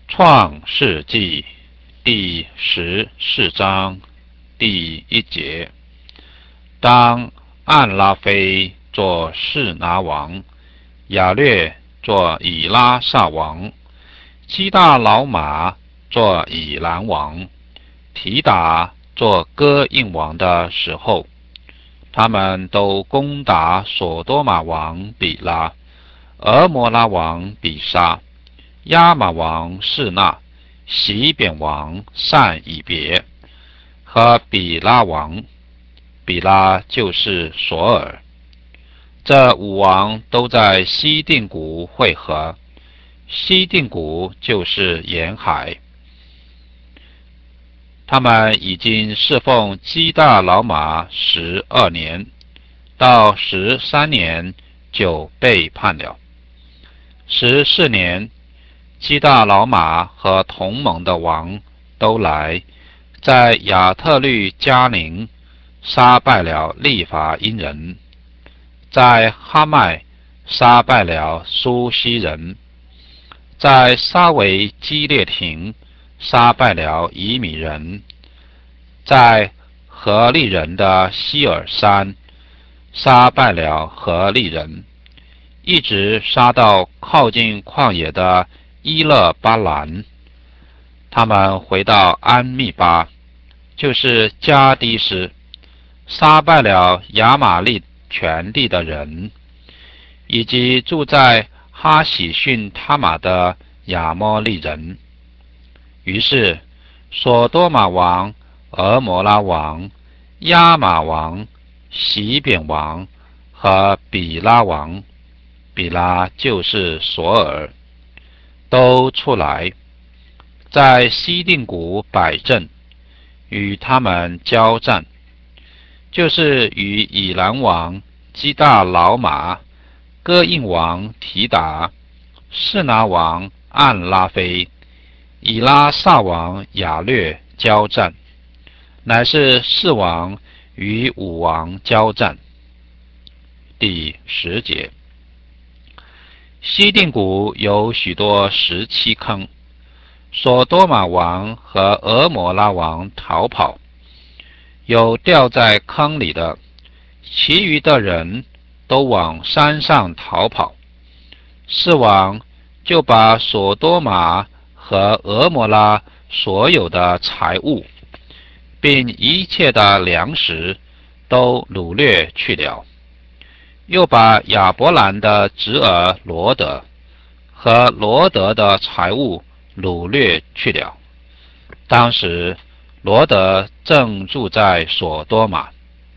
创世纪第14章第1节，当暗拉菲做示拿王，亚略做以拉撒王，基大老马做以兰王，提达做哥印王的时候，他们都攻打索多玛王比拉、俄摩拉王比沙、亚玛王示那、西扁王善以别和比拉王，比拉就是索尔。这5王都在西定谷会合，西定谷就是沿海。他们已经侍奉基大老马12年，到13年就背叛了。14年，基大老马和同盟的王都来，在亚特律加宁杀败了利法因人，在哈麦杀败了苏西人，在沙维基列亭杀败了以米人，在何利人的希尔山杀败了何利人，一直杀到靠近旷野的伊勒巴兰。他们回到安密巴，就是加低斯，杀败了亚玛利全地的人，以及住在哈喜逊他玛的亚摩利人。于是索多玛王、俄摩拉王、亚玛王、西扁王和比拉王，比拉就是索尔，都出来，在西定谷摆阵，与他们交战，就是与以兰王基大老马、哥印王提达、示拿王暗拉菲、以拉撒王亚略交战，乃是4王与5王交战。第10节，西定谷有许多石漆坑，索多玛王和俄摩拉王逃跑，有掉在坑里的，其余的人都往山上逃跑。4王就把索多玛和俄摩拉所有的财物，并一切的粮食都掳掠去了，又把亚伯兰的侄儿罗德和罗德的财物掳掠去了。当时罗德正住在索多玛。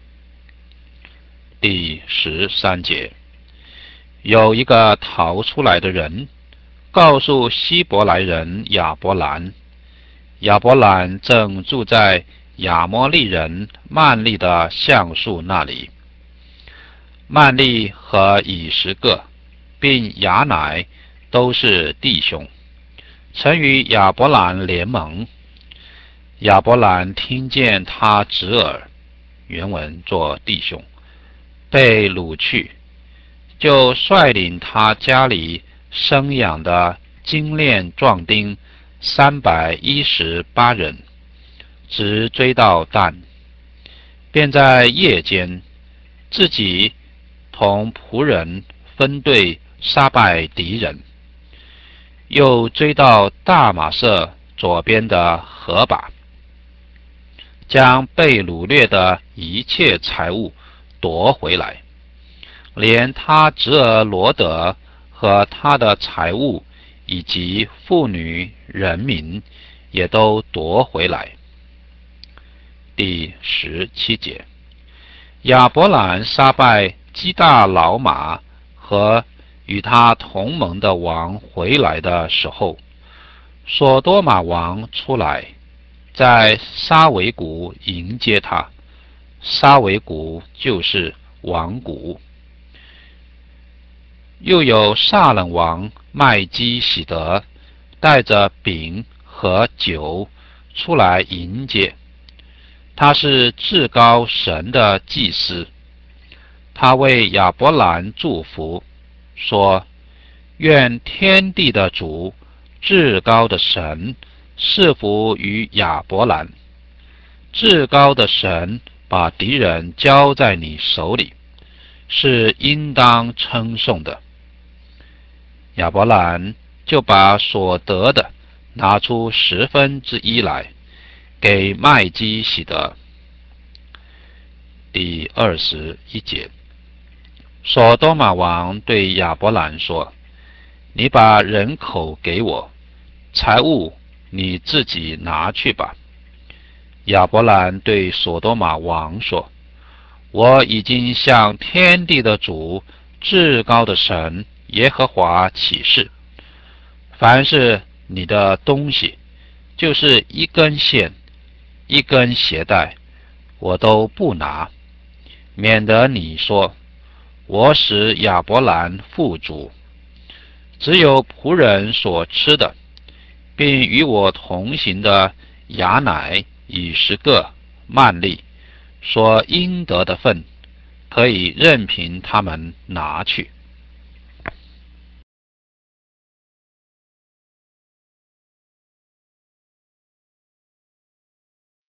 第13节，有一个逃出来的人，告诉希伯来人亚伯兰，亚伯兰正住在亚摩利人曼利的橡树那里。曼利和以实各并亚乃都是弟兄，曾与亚伯兰联盟。亚伯兰听见他侄儿，原文作弟兄，被掳去，就率领他家里生养的精练壮丁318人，直追到但，便在夜间自己同仆人分队杀败敌人，又追到大马色左边的河把，将被掳掠的一切财物夺回来，连他侄儿罗德和他的财物以及妇女人民也都夺回来。第17节，亚伯兰杀败基大老马和与他同盟的王回来的时候，索多玛王出来，在沙维谷迎接他。沙维谷就是王谷。又有撒冷王麦基洗德带着饼和酒出来迎接，他是至高神的祭司。他为亚伯兰祝福，说：愿天地的主至高的神赐福于亚伯兰。至高的神把敌人交在你手里，是应当称颂的。亚伯兰就把所得的拿出1/10来，给麦基洗德。第21节，所多玛王对亚伯兰说：你把人口给我，财物你自己拿去吧。亚伯兰对所多玛王说：我已经向天地的主，至高的神耶和华起誓，凡是你的东西，就是一根线、一根鞋带，我都不拿，免得你说我使亚伯兰富足。只有仆人所吃的，并与我同行的亚乃以10个幔利所应得的份，可以任凭他们拿去。